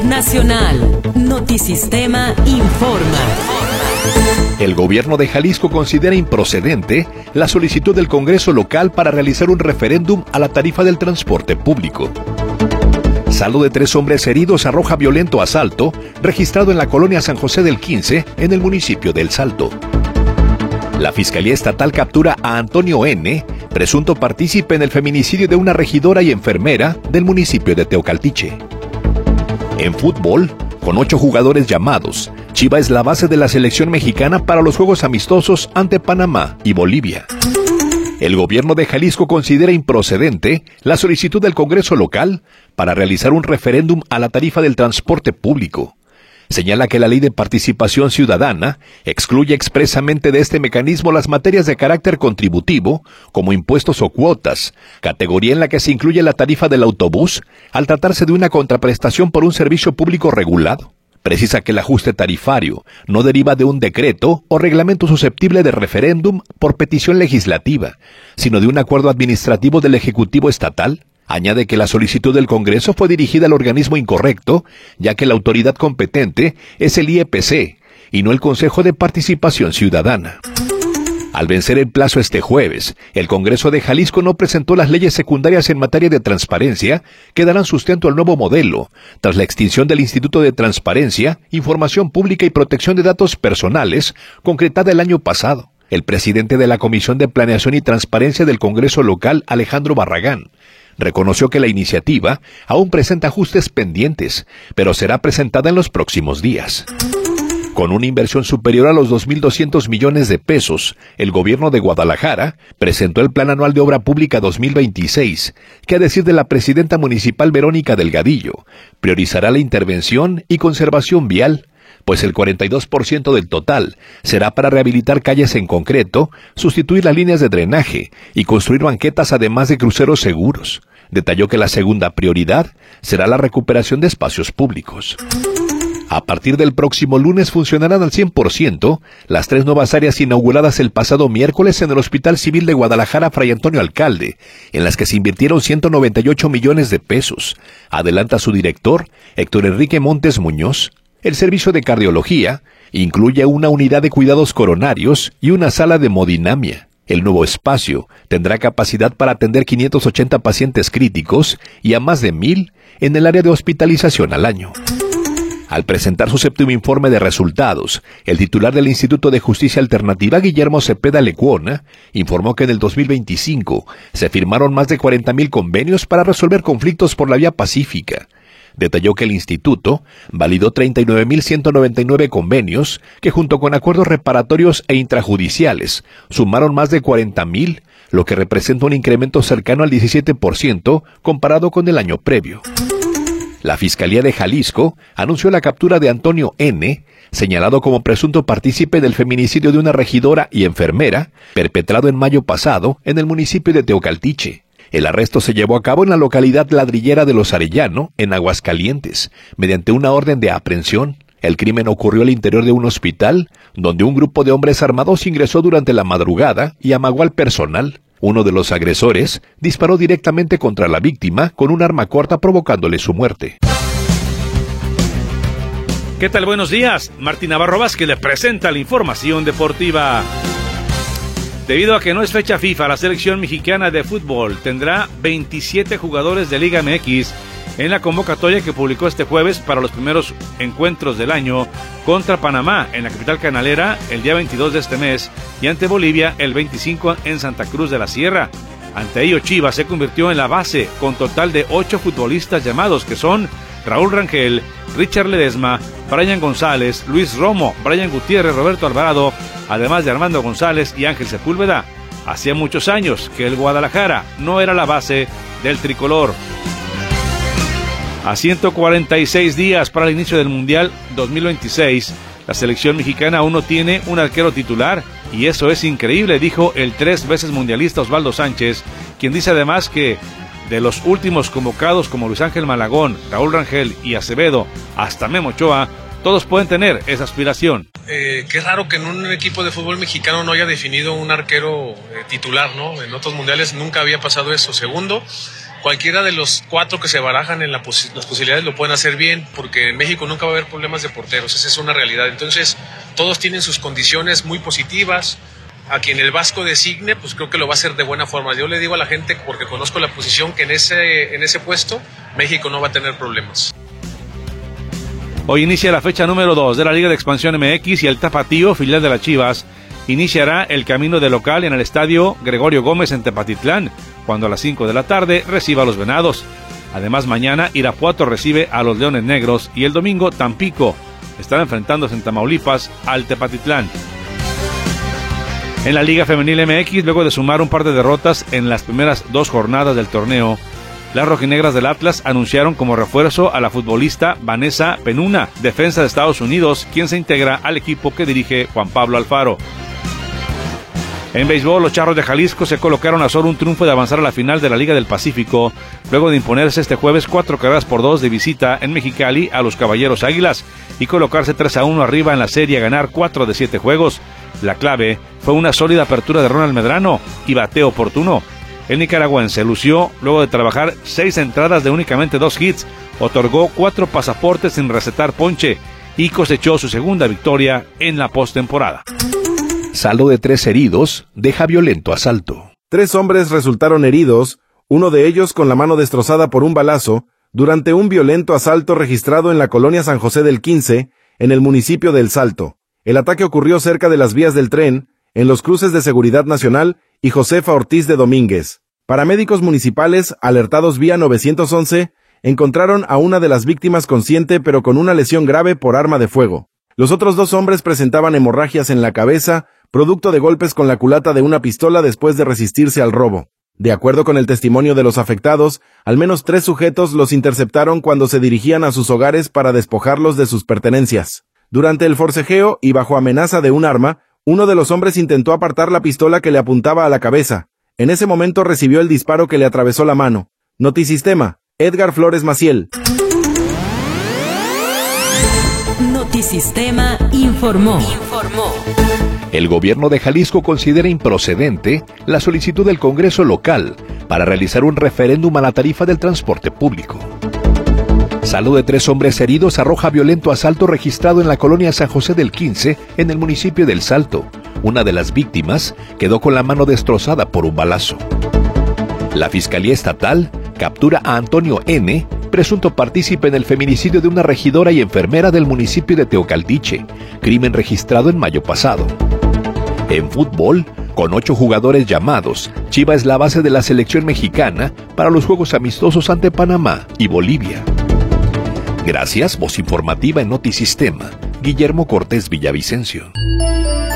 Nacional. Notisistema informa. El gobierno de Jalisco considera improcedente la solicitud del Congreso local para realizar un referéndum a la tarifa del transporte público. Saldo de 3 hombres heridos arroja violento asalto registrado en la colonia San José del 15, en el municipio de El Salto. La Fiscalía Estatal captura a Antonio N., presunto partícipe en el feminicidio de una regidora y enfermera del municipio de Teocaltiche. En fútbol, con 8 jugadores llamados, Chiva es la base de la selección mexicana para los juegos amistosos ante Panamá y Bolivia. El gobierno de Jalisco considera improcedente la solicitud del Congreso local para realizar un referéndum a la tarifa del transporte público. Señala que la Ley de Participación Ciudadana excluye expresamente de este mecanismo las materias de carácter contributivo, como impuestos o cuotas, categoría en la que se incluye la tarifa del autobús, al tratarse de una contraprestación por un servicio público regulado. Precisa que el ajuste tarifario no deriva de un decreto o reglamento susceptible de referéndum por petición legislativa, sino de un acuerdo administrativo del Ejecutivo Estatal. Añade que la solicitud del Congreso fue dirigida al organismo incorrecto, ya que la autoridad competente es el IEPC y no el Consejo de Participación Ciudadana. Al vencer el plazo este jueves, el Congreso de Jalisco no presentó las leyes secundarias en materia de transparencia que darán sustento al nuevo modelo, tras la extinción del Instituto de Transparencia, Información Pública y Protección de Datos Personales, concretada el año pasado. El presidente de la Comisión de Planeación y Transparencia del Congreso local, Alejandro Barragán, reconoció que la iniciativa aún presenta ajustes pendientes, pero será presentada en los próximos días. Con una inversión superior a los 2.200 millones de pesos, el gobierno de Guadalajara presentó el Plan Anual de Obra Pública 2026, que a decir de la presidenta municipal Verónica Delgadillo, priorizará la intervención y conservación vial, pues el 42% del total será para rehabilitar calles en concreto, sustituir las líneas de drenaje y construir banquetas además de cruceros seguros. Detalló que la segunda prioridad será la recuperación de espacios públicos. A partir del próximo lunes funcionarán al 100% las 3 nuevas áreas inauguradas el pasado miércoles en el Hospital Civil de Guadalajara Fray Antonio Alcalde, en las que se invirtieron 198 millones de pesos. Adelanta su director, Héctor Enrique Montes Muñoz. El servicio de cardiología incluye una unidad de cuidados coronarios y una sala de hemodinamia. El nuevo espacio tendrá capacidad para atender 580 pacientes críticos y a más de 1,000 en el área de hospitalización al año. Al presentar su 7º informe de resultados, el titular del Instituto de Justicia Alternativa, Guillermo Cepeda Lecuona, informó que en el 2025 se firmaron más de 40,000 convenios para resolver conflictos por la vía pacífica. Detalló que el instituto validó 39,199 convenios que, junto con acuerdos reparatorios e intrajudiciales, sumaron más de 40,000, lo que representa un incremento cercano al 17% comparado con el año previo. La Fiscalía de Jalisco anunció la captura de Antonio N., señalado como presunto partícipe del feminicidio de una regidora y enfermera, perpetrado en mayo pasado en el municipio de Teocaltiche. El arresto se llevó a cabo en la localidad ladrillera de Los Arellano, en Aguascalientes, mediante una orden de aprehensión. El crimen ocurrió al interior de un hospital, donde un grupo de hombres armados ingresó durante la madrugada y amagó al personal. Uno de los agresores disparó directamente contra la víctima con un arma corta, provocándole su muerte. ¿Qué tal? Buenos días. Martín Navarro Vázquez le presenta la información deportiva. Debido a que no es fecha FIFA, la selección mexicana de fútbol tendrá 27 jugadores de Liga MX en la convocatoria que publicó este jueves para los primeros encuentros del año contra Panamá en la capital canalera el día 22 de este mes y ante Bolivia el 25 en Santa Cruz de la Sierra. Ante ello, Chivas se convirtió en la base con total de 8 futbolistas llamados, que son Raúl Rangel, Richard Ledesma, Brian González, Luis Romo, Brian Gutiérrez, Roberto Alvarado, además de Armando González y Ángel Sepúlveda. Hacía muchos años que el Guadalajara no era la base del tricolor. A 146 días para el inicio del Mundial 2026, la selección mexicana aún no tiene un arquero titular, y eso es increíble, dijo el 3 veces mundialista Osvaldo Sánchez, quien dice además que de los últimos convocados como Luis Ángel Malagón, Raúl Rangel y Acevedo, hasta Memo Ochoa, todos pueden tener esa aspiración. Qué raro que en un equipo de fútbol mexicano no haya definido un arquero titular, ¿no? En otros mundiales nunca había pasado eso. Segundo, cualquiera de los 4 que se barajan en las posibilidades lo pueden hacer bien, porque en México nunca va a haber problemas de porteros, esa es una realidad. Entonces, todos tienen sus condiciones muy positivas. A quien el Vasco designe, pues creo que lo va a hacer de buena forma. Yo le digo a la gente, porque conozco la posición, que en ese puesto México no va a tener problemas. Hoy inicia la fecha número 2 de la Liga de Expansión MX y el Tapatío, filial de las Chivas, iniciará el camino de local en el estadio Gregorio Gómez en Tepatitlán, cuando a las 5 de la tarde reciba a los Venados. Además, mañana Irapuato recibe a los Leones Negros y el domingo Tampico estará enfrentándose en Tamaulipas al Tepatitlán. En la Liga Femenil MX, luego de sumar un par de derrotas en las primeras 2 jornadas del torneo, las rojinegras del Atlas anunciaron como refuerzo a la futbolista Vanessa Penuna, defensa de Estados Unidos, quien se integra al equipo que dirige Juan Pablo Alfaro. En béisbol, los Charros de Jalisco se colocaron a solo un triunfo de avanzar a la final de la Liga del Pacífico, luego de imponerse este jueves 4-2 de visita en Mexicali a los Caballeros Águilas y colocarse 3-1 arriba en la serie a ganar 4 de 7 juegos. La clave fue una sólida apertura de Ronald Medrano y bateo oportuno. El nicaragüense lució luego de trabajar 6 entradas de únicamente 2 hits, otorgó 4 pasaportes sin recetar ponche y cosechó su segunda victoria en la postemporada. Saldo de 3 heridos deja violento asalto. 3 hombres resultaron heridos, uno de ellos con la mano destrozada por un balazo, durante un violento asalto registrado en la colonia San José del 15, en el municipio de El Salto. El ataque ocurrió cerca de las vías del tren, en los cruces de Seguridad Nacional y Josefa Ortiz de Domínguez. Paramédicos municipales, alertados vía 911, encontraron a una de las víctimas consciente pero con una lesión grave por arma de fuego. Los otros 2 hombres presentaban hemorragias en la cabeza, producto de golpes con la culata de una pistola después de resistirse al robo. De acuerdo con el testimonio de los afectados, al menos 3 sujetos los interceptaron cuando se dirigían a sus hogares para despojarlos de sus pertenencias. Durante el forcejeo y bajo amenaza de un arma, uno de los hombres intentó apartar la pistola que le apuntaba a la cabeza. En ese momento recibió el disparo que le atravesó la mano. Notisistema, Edgar Flores Maciel. Notisistema informó. El gobierno de Jalisco considera improcedente la solicitud del Congreso local para realizar un referéndum a la tarifa del transporte público. Saldo de 3 hombres heridos arroja violento asalto registrado en la colonia San José del 15, en el municipio de El Salto. Una de las víctimas quedó con la mano destrozada por un balazo. La Fiscalía Estatal captura a Antonio N., presunto partícipe en el feminicidio de una regidora y enfermera del municipio de Teocaltiche, crimen registrado en mayo pasado. En fútbol, con 8 jugadores llamados, Chivas es la base de la selección mexicana para los juegos amistosos ante Panamá y Bolivia. Gracias, voz informativa en Notisistema, Guillermo Cortés Villavicencio.